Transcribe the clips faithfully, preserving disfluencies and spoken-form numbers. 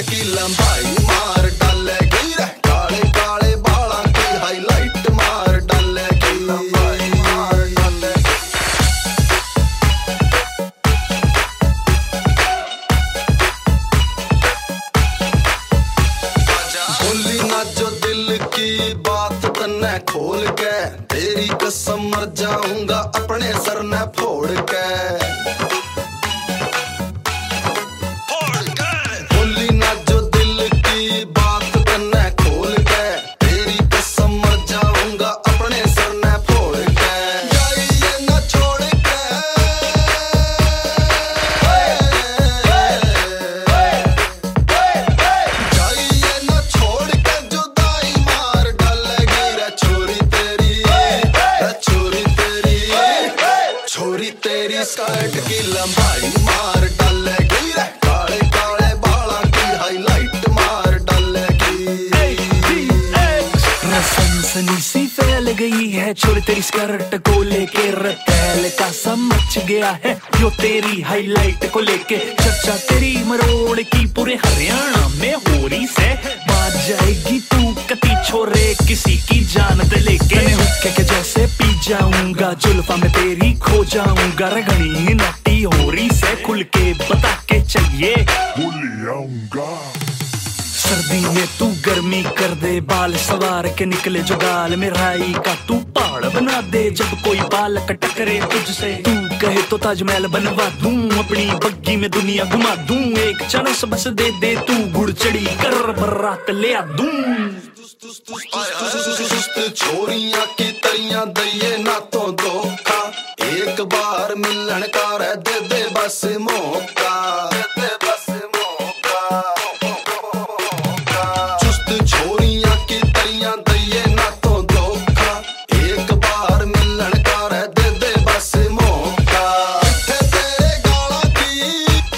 की लंबाई मार डालेगी रे, काले काले बालों की हाईलाइट मार डालेगी, लंबाई मार डालेगी। बोली ना जो दिल की बात तन्ने खोल के, तेरी कसम मर जाऊंगा अपने सर ने फोड़ के। बोली ना जो दिल की बात तन्ने खोल के, तेरी कसम मर जाऊंगा अपने सर ने फोड़ के। जाइए ना छोड़ के, जाइए ना छोड़ के, जुदाई मार डालेगी रे छोरी तेरी, रे छोरी तेरी, छोरी तेरी स्कर्ट की लंबाई मार डालेगी रे, काले काले बालों की हाईलाइट मार डालेगी। सनसनी सी फैल गई है छोरी तेरी स्कर्ट को लेके, रटैल का समझ गया है यो तेरी हाईलाइट को लेके। चर्चा तेरी मरोड़ की पूरे हरियाणा में हो रही से, बाज जाएगी तू कती छोरे किसी की जान दे लेके। मैं हुक्के के जैसे पी जाऊंगा, जुल्फा में तेरी खो जाऊंगा, रगनी नटी हो रही से, खुल के बता के चाहिए भूल आऊंगा। सर्दी में तू गर्मी कर दे, बाल सवार के निकले जो गाल में, राई का तू पहाड़ बना दे जब कोई बाल टकरे तुझसे। तू कहे तो ताजमहल बनवा दूं, अपनी बग्गी में दुनिया घुमा दूं, एक चनस बस दे दे तू, गुड़ चढ़ी कर बरात ले आ दूं। छोरियां की तरियां दइए ना तो धोखा, एक बार मिलन का रे दे दे बस मौका, दे दे बस मौका। चुस्त छोरियां की तरियां दइए ना तो धोखा, एक बार मिलन का रे दे दे बस मौका। मिठे तेरे गाला की,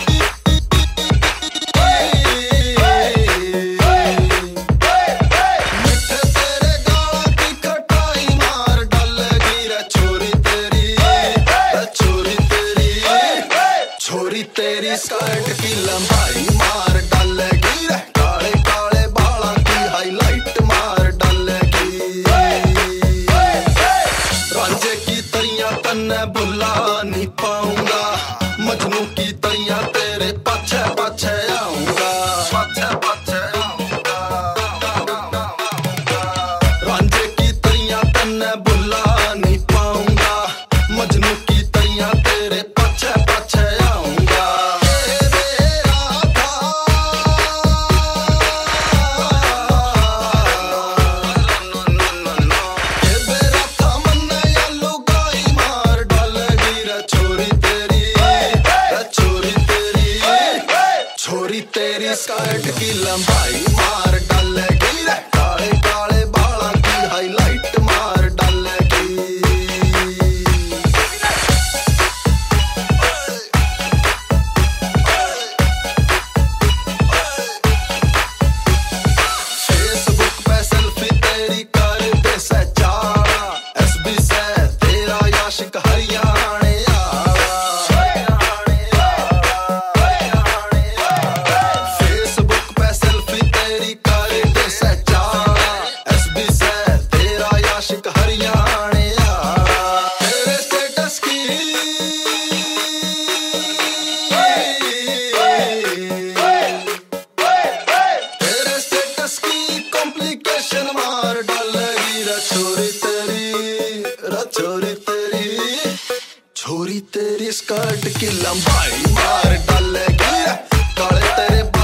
मिठे तेरे गाला की खटाई मार डालेगी रे छोरी तेरी, रे छोरी तेरी, छोरी तेरी स्कर्ट की लंबाई मार डालेगी रे, काले काले बालों की हाईलाइट मार डालेगी। रांझे की तरियां तन्ने भुला नहीं पाऊंगा, मजनू की तरियां तेरे पाछे पाछे आऊंगा, पाछे पाछे आऊंगा। रांझे की तरियां तन्ने भुला नहीं पाऊंगा, मजनू की तरियां तेरे पाछे पाछे आऊंगा। तेरे राधा, ये बेरा था मन्ने या लुगाई मार डालेगी रे छोरी तेरी, रे छोरी तेरी, छोरी तेरी स्कर्ट की लंबाई मार डालेगी रे, काले काले बालों की हाईलाइट मार डालेगी। फेसबुक पे सेल्फी तेरी कर दे से चाड़ा, एसबी से तेरा याशिक हरियाणे आड़ा। फेसबुक पे सेल्फी तेरी कर दे से चाड़ा, एसबी से तेरा याशिक हरियाणे आड़ा। तेरे स्टेटस की, तेरे स्टेटस की कॉम्प्लिकेशन मार डालेगी रे छोरी तेरी, रे छोरी तेरी, छोरी तेरी स्कर्ट की लंबाई मार डालेगी रे, काले तेरे